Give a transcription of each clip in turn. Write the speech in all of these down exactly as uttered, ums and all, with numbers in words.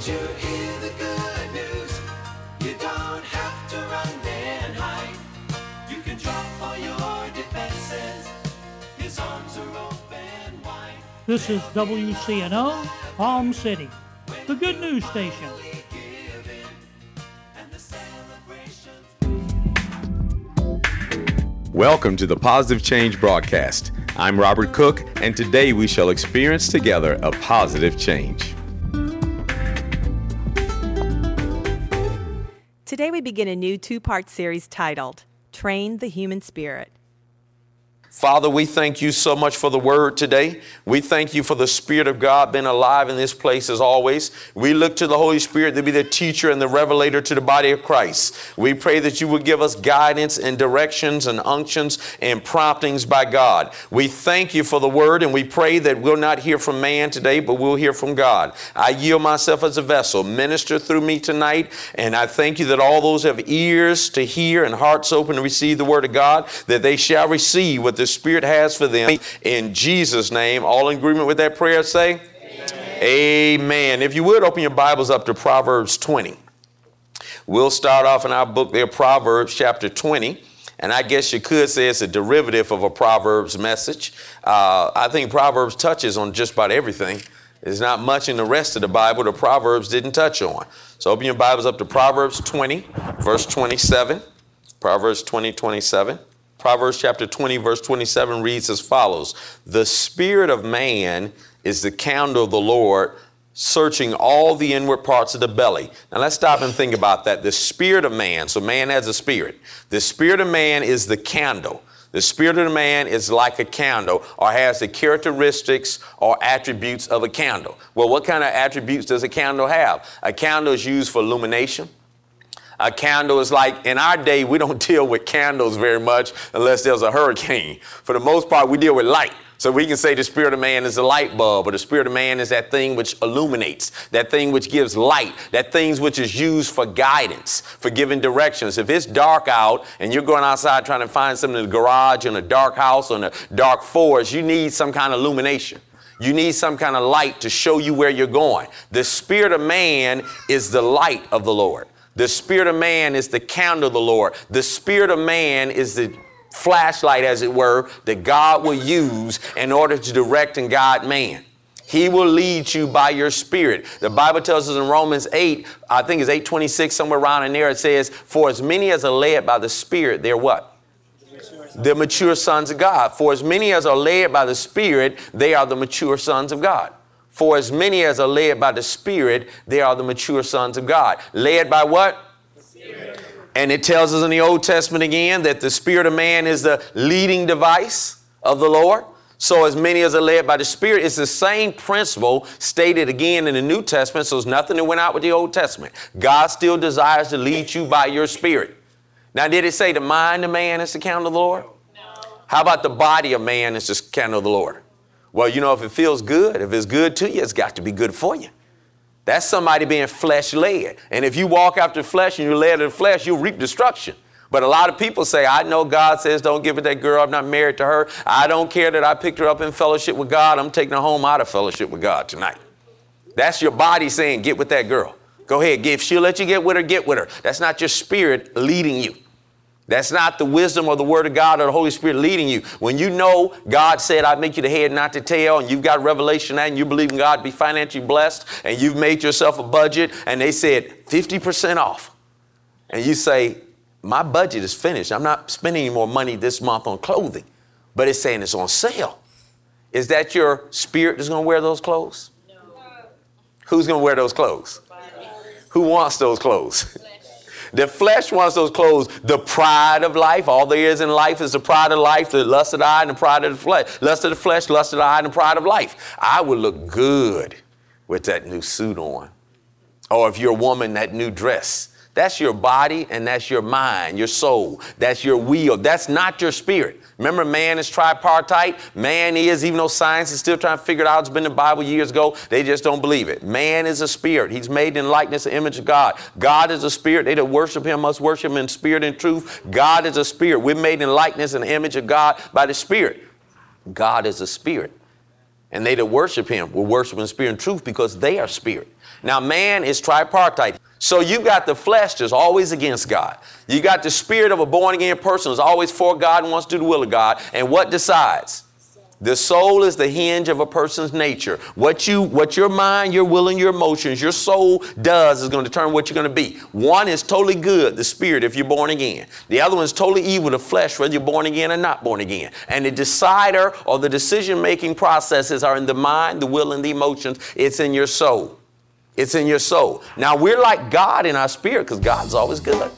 you hear the good news? You don't have to run and hide. You can drop all your defenses. His arms are open wide. This is W C N O, Palm City, the good news station. Welcome to the Positive Change broadcast. I'm Robert Cook, and today we shall experience together a positive change. Today we begin a new two-part series titled, Train the Human Spirit. Father, we thank you so much for the word today. We thank you for the Spirit of God being alive in this place as always. We look to the Holy Spirit to be the teacher and the revelator to the body of Christ. We pray that you would give us guidance and directions and unctions and promptings by God. We thank you for the word, and we pray that we'll not hear from man today, but we'll hear from God. I yield myself as a vessel. Minister through me tonight, and I thank you that all those who have ears to hear and hearts open to receive the word of God, that they shall receive what the Spirit has for them. In Jesus' name, all in agreement with that prayer, say amen. Amen. If you would, open your Bibles up to Proverbs twenty. We'll start off in our book there, Proverbs chapter twenty. And I guess you could say it's a derivative of a Proverbs message. Uh, I think Proverbs touches on just about everything. There's not much in the rest of the Bible the Proverbs didn't touch on. So open your Bibles up to Proverbs twenty, verse twenty-seven. Proverbs twenty, twenty-seven. Proverbs chapter twenty, verse twenty-seven reads as follows. The spirit of man is the candle of the Lord, searching all the inward parts of the belly. Now let's stop and think about that. The spirit of man, so man has a spirit. The spirit of man is the candle. The spirit of the man is like a candle, or has the characteristics or attributes of a candle. Well, what kind of attributes does a candle have? A candle is used for illumination. A candle is like, in our day, we don't deal with candles very much unless there's a hurricane. For the most part, we deal with light. So we can say the spirit of man is a light bulb, or the spirit of man is that thing which illuminates, that thing which gives light, that thing which is used for guidance, for giving directions. If it's dark out and you're going outside trying to find something in the garage, in a dark house, or in a dark forest, you need some kind of illumination. You need some kind of light to show you where you're going. The spirit of man is the light of the Lord. The spirit of man is the candle of the Lord. The spirit of man is the flashlight, as it were, that God will use in order to direct and guide man. He will lead you by your spirit. The Bible tells us in Romans eight, I think it's eight twenty-six, somewhere around in there, it says, for as many as are led by the Spirit, they're what? The mature sons of God. For as many as are led by the Spirit, they are the mature sons of God. For as many as are led by the Spirit, they are the mature sons of God. Led by what? The Spirit. And it tells us in the Old Testament again that the spirit of man is the leading device of the Lord. So as many as are led by the Spirit, it's the same principle stated again in the New Testament. So it's nothing that went out with the Old Testament. God still desires to lead you by your spirit. Now, did it say the mind of man is the candle of the Lord? No. How about the body of man is the candle of the Lord? Well, you know, if it feels good, if it's good to you, it's got to be good for you. That's somebody being flesh-led. And if you walk after flesh and you're led in the flesh, you'll reap destruction. But a lot of people say, I know God says don't give it that girl. I'm not married to her. I don't care that I picked her up in fellowship with God. I'm taking her home out of fellowship with God tonight. That's your body saying, get with that girl. Go ahead. If she'll let you get with her, get with her. That's not your spirit leading you. That's not the wisdom or the word of God or the Holy Spirit leading you. When you know God said, I make you the head, not the tail, and you've got revelation that, and you believe in God to be financially blessed, and you've made yourself a budget, and they said fifty percent off. And you say, my budget is finished. I'm not spending any more money this month on clothing, but it's saying it's on sale. Is that your spirit that's going to wear those clothes? No. Who's going to wear those clothes? Who wants those clothes? The flesh wants those clothes. The pride of life. All there is in life is the pride of life, the lust of the eye and the pride of the flesh. Lust of the flesh, lust of the eye and the pride of life. I would look good with that new suit on. Or if you're a woman, that new dress. That's your body and that's your mind, your soul. That's your will. That's not your spirit. Remember, man is tripartite. Man is, even though science is still trying to figure it out, it's been in the Bible years ago, they just don't believe it. Man is a spirit. He's made in likeness and image of God. God is a spirit. They that worship him must worship him in spirit and truth. God is a spirit. We're made in likeness and image of God by the Spirit. God is a spirit. And they that worship him will worship in spirit and truth because they are spirit. Now, man is tripartite. So you got the flesh that's always against God. You got the spirit of a born again person who's always for God and wants to do the will of God. And what decides? The soul is the hinge of a person's nature. What you, what your mind, your will, and your emotions, your soul does is going to determine what you're going to be. One is totally good, the spirit, if you're born again. The other one is totally evil, the flesh, whether you're born again or not born again. And the decider or the decision-making processes are in the mind, the will, and the emotions. It's in your soul. It's in your soul. Now, we're like God in our spirit because God's always good.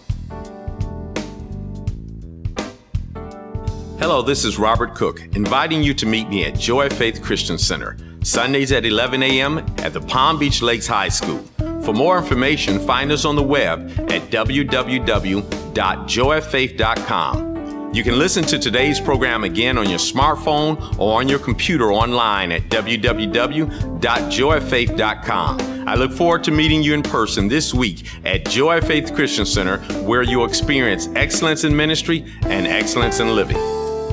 Hello, this is Robert Cook, inviting you to meet me at Joy of Faith Christian Center, Sundays at eleven a.m. at the Palm Beach Lakes High School. For more information, find us on the web at w w w dot joy of faith dot com. You can listen to today's program again on your smartphone or on your computer online at w w w dot joy of faith dot com. I look forward to meeting you in person this week at Joy of Faith Christian Center, where you'll experience excellence in ministry and excellence in living.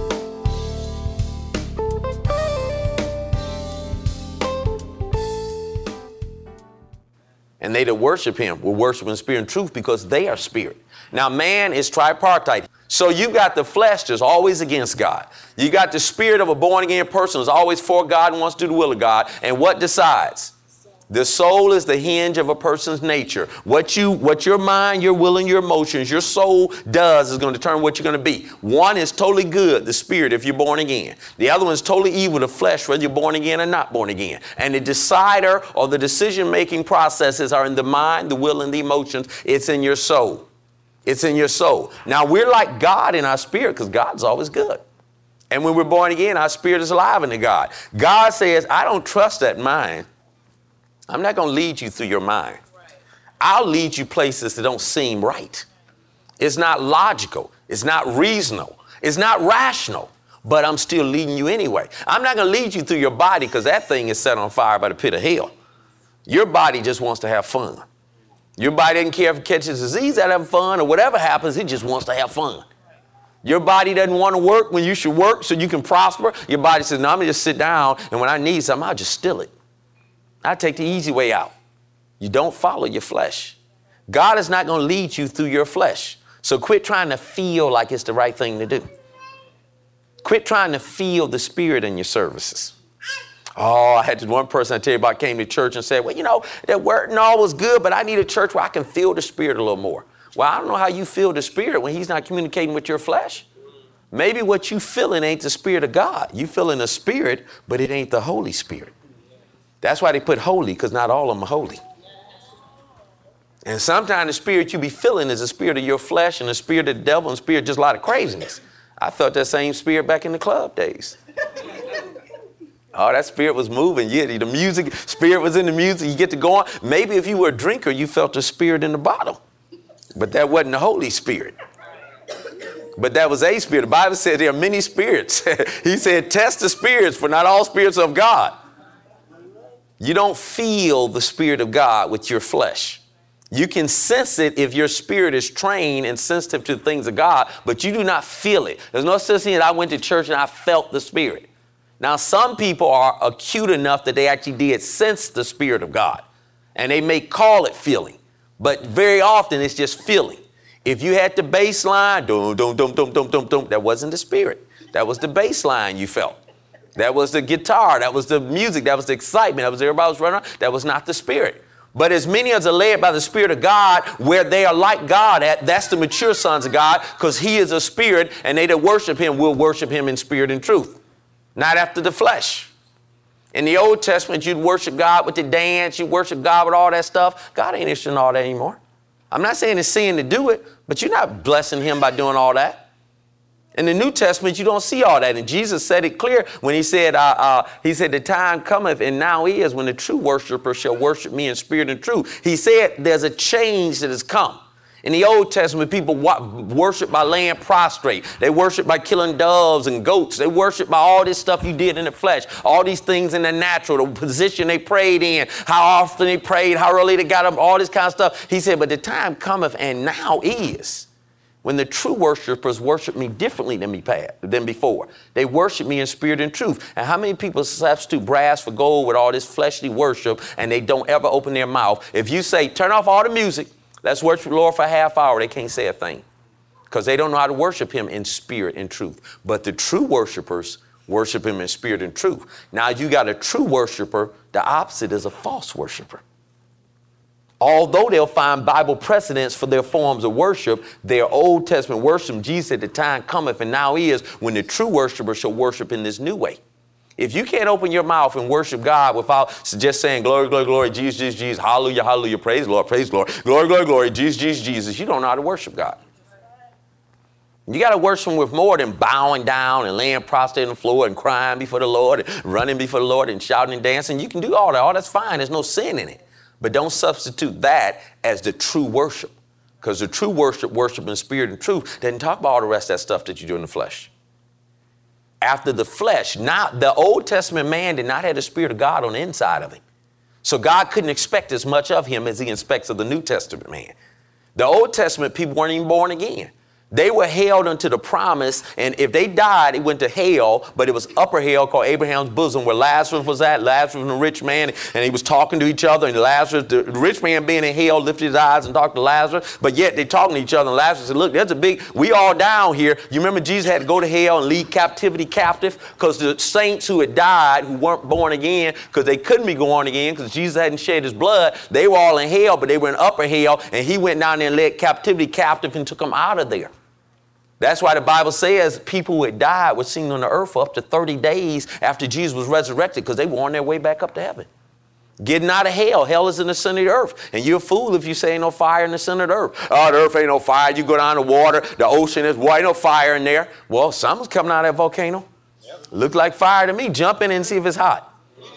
And they that worship him will worship in spirit and truth because they are spirit. Now, man is tripartite. So you got the flesh that's always against God. You got the spirit of a born again person who's always for God and wants to do the will of God. And what decides? The soul is the hinge of a person's nature. What you, what your mind, your will, and your emotions, your soul does is going to determine what you're going to be. One is totally good, the spirit, if you're born again. The other one is totally evil, the flesh, whether you're born again or not born again. And the decider or the decision-making processes are in the mind, the will, and the emotions. It's in your soul. It's in your soul. Now, we're like God in our spirit because God's always good. And when we're born again, our spirit is alive in God. God says, I don't trust that mind. I'm not going to lead you through your mind. I'll lead you places that don't seem right. It's not logical. It's not reasonable. It's not rational, but I'm still leading you anyway. I'm not going to lead you through your body because that thing is set on fire by the pit of hell. Your body just wants to have fun. Your body doesn't care if it catches disease out of fun or whatever happens. It just wants to have fun. Your body doesn't want to work when you should work so you can prosper. Your body says, no, I'm going to just sit down, and when I need something, I'll just steal it. I take the easy way out. You don't follow your flesh. God is not going to lead you through your flesh. So quit trying to feel like it's the right thing to do. Quit trying to feel the spirit in your services. Oh, I had this one person I tell you about came to church and said, well, you know, that word and all was good, but I need a church where I can feel the spirit a little more. Well, I don't know how you feel the spirit when he's not communicating with your flesh. Maybe what you feeling ain't the spirit of God. You feeling the spirit, but it ain't the Holy Spirit. That's why they put holy, because not all of them are holy. And sometimes the spirit you be feeling is the spirit of your flesh and the spirit of the devil and spirit just a lot of craziness. I felt that same spirit back in the club days. Oh, that spirit was moving. Yeah, the music, spirit was in the music. You get to go on. Maybe if you were a drinker, you felt the spirit in the bottle. But that wasn't the Holy Spirit. But that was a spirit. The Bible said there are many spirits. He said, test the spirits, for not all spirits of God. You don't feel the spirit of God with your flesh. You can sense it if your spirit is trained and sensitive to the things of God, but you do not feel it. There's no such thing that I went to church and I felt the spirit. Now, some people are acute enough that they actually did sense the spirit of God, and they may call it feeling, but very often it's just feeling. If you had the bass line, dum, dum, dum, dum, dum, dum, dum, that wasn't the spirit. That was the bass line you felt. That was the guitar. That was the music. That was the excitement. That was everybody was running around. That was not the spirit. But as many as are led by the Spirit of God, where they are like God at, that's the mature sons of God, because he is a spirit, and they that worship him will worship him in spirit and truth, not after the flesh. In the Old Testament, you'd worship God with the dance. You'd worship God with all that stuff. God ain't interested in all that anymore. I'm not saying it's sin to do it, but you're not blessing him by doing all that. In the New Testament, you don't see all that. And Jesus said it clear when he said, uh, uh, he said, the time cometh and now is when the true worshiper shall worship me in spirit and truth. He said there's a change that has come. In the Old Testament, people worship by laying prostrate. They worship by killing doves and goats. They worship by all this stuff you did in the flesh, all these things in the natural, the position they prayed in, how often they prayed, how early they got up, all this kind of stuff. He said, but the time cometh and now is When the true worshipers worship me differently than me past, than before. They worship me in spirit and truth. And how many people substitute brass for gold with all this fleshly worship and they don't ever open their mouth? If you say, turn off all the music, let's worship the Lord for a half hour, they can't say a thing because they don't know how to worship him in spirit and truth. But the true worshipers worship him in spirit and truth. Now you got a true worshiper, the opposite is a false worshiper. Although they'll find Bible precedents for their forms of worship, their Old Testament worship, Jesus said the time cometh and now is when the true worshiper shall worship in this new way. If you can't open your mouth and worship God without just saying glory, glory, glory, Jesus, Jesus, Jesus, hallelujah, hallelujah, praise the Lord, praise the Lord, glory, glory, glory, Jesus, Jesus, Jesus, you don't know how to worship God. You got to worship him with more than bowing down and laying prostrate on the floor and crying before the Lord and running before the Lord and shouting and dancing. You can do all that. All that's fine. There's no sin in it. But don't substitute that as the true worship, because the true worship, worship in spirit and truth, doesn't talk about all the rest of that stuff that you do in the flesh. After the flesh, not the Old Testament man did not have the Spirit of God on the inside of him. So God couldn't expect as much of him as he expects of the New Testament man. The Old Testament people weren't even born again. They were held unto the promise, and if they died, it went to hell, but it was upper hell called Abraham's bosom, where Lazarus was at. Lazarus was a rich man, and he was talking to each other, and Lazarus, the rich man being in hell, lifted his eyes and talked to Lazarus, but yet they talking to each other, and Lazarus said, look, there's a big, we all down here. You remember Jesus had to go to hell and lead captivity captive, because the saints who had died, who weren't born again, because they couldn't be born again, because Jesus hadn't shed his blood, they were all in hell, but they were in upper hell, and he went down there and led captivity captive and took them out of there. That's why the Bible says people who had died were seen on the earth for up to thirty days after Jesus was resurrected, because they were on their way back up to heaven. Getting out of hell. Hell is in the center of the earth. And you're a fool if you say ain't no fire in the center of the earth. Oh, the earth ain't no fire. You go down the water, the ocean is, well, ain't no fire in there. Well, something's coming out of that volcano. Yep. Look like fire to me. Jump in and see if it's hot.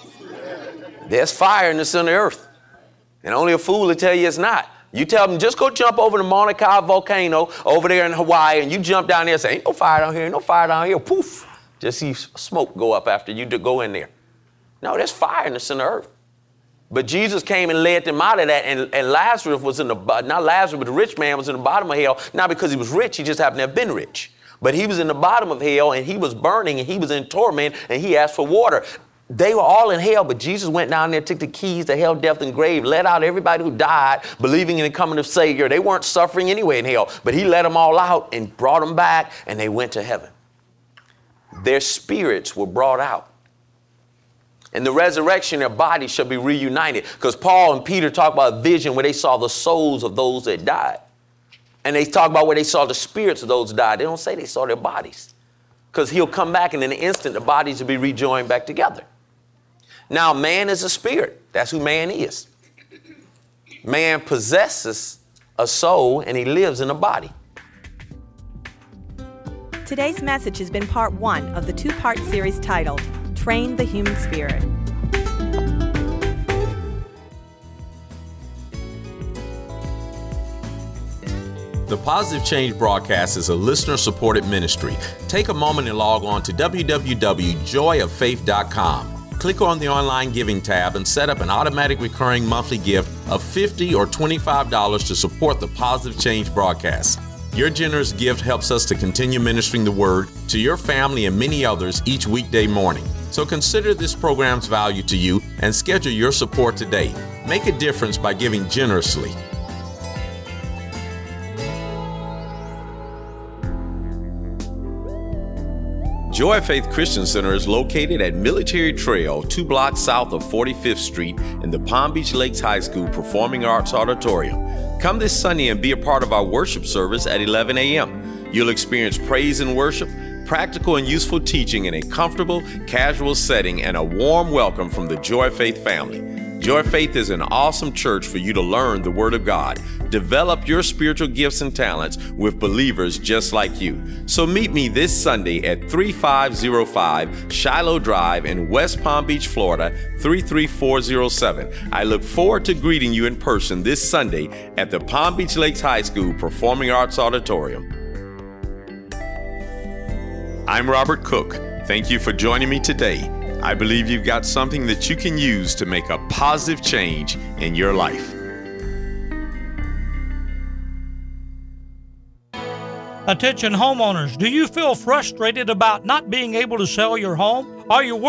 There's fire in the center of the earth. And only a fool will tell you it's not. You tell them, just go jump over the Mauna Kea volcano over there in Hawaii, and you jump down there and say, ain't no fire down here, ain't no fire down here. Poof, just see smoke go up after you go in there. No, there's fire in the center of the earth. But Jesus came and led them out of that, and, and Lazarus was in the, not Lazarus, but the rich man was in the bottom of hell, not because he was rich, he just happened to have been rich. But he was in the bottom of hell, and he was burning, and he was in torment, and he asked for water. They were all in hell, but Jesus went down there, took the keys to hell, death, and grave, let out everybody who died, believing in the coming of Savior. They weren't suffering anyway in hell, but he let them all out and brought them back, and they went to heaven. Their spirits were brought out. In the resurrection, their bodies shall be reunited, because Paul and Peter talk about a vision where they saw the souls of those that died. And they talk about where they saw the spirits of those that died. They don't say they saw their bodies, because he'll come back, and in an instant, the bodies will be rejoined back together. Now, man is a spirit. That's who man is. Man possesses a soul, and he lives in a body. Today's message has been part one of the two-part series titled, Train the Human Spirit. The Positive Change broadcast is a listener-supported ministry. Take a moment and log on to w w w dot joy of faith dot com. Click on the online giving tab and set up an automatic recurring monthly gift of fifty dollars or twenty-five dollars to support the Positive Change broadcast. Your generous gift helps us to continue ministering the word to your family and many others each weekday morning. So consider this program's value to you and schedule your support today. Make a difference by giving generously. Joy of Faith Christian Center is located at Military Trail, two blocks south of forty-fifth Street in the Palm Beach Lakes High School Performing Arts Auditorium. Come this Sunday and be a part of our worship service at eleven a m You'll experience praise and worship, practical and useful teaching in a comfortable, casual setting, and a warm welcome from the Joy of Faith family. Joy of Faith is an awesome church for you to learn the Word of God. Develop your spiritual gifts and talents with believers just like you. So meet me this Sunday at thirty-five oh five Shiloh Drive in West Palm Beach, Florida, three three four oh seven. I look forward to greeting you in person this Sunday at the Palm Beach Lakes High School Performing Arts Auditorium. I'm Robert Cook. Thank you for joining me today. I believe you've got something that you can use to make a positive change in your life. Attention homeowners, do you feel frustrated about not being able to sell your home? Are you worried